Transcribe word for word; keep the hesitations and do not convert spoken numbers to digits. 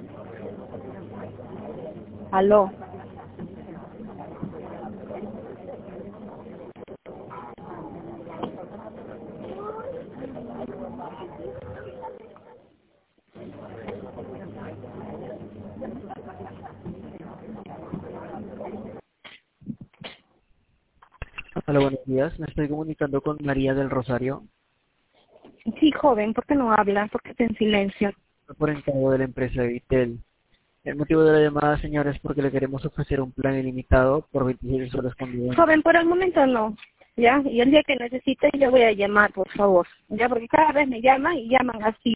Aló. Hola, buenos días. Me estoy comunicando con María del Rosario Sí, joven, ¿por qué no habla? ¿Por qué está en silencio? por encargo de la empresa Vitel. El motivo de la llamada, señora, es porque le queremos ofrecer un plan ilimitado por veintiséis horas con vida. Joven, por el momento no. ¿Ya? Y el día que necesite yo voy a llamar, por favor. ¿Ya? Porque cada vez me llaman y llaman así.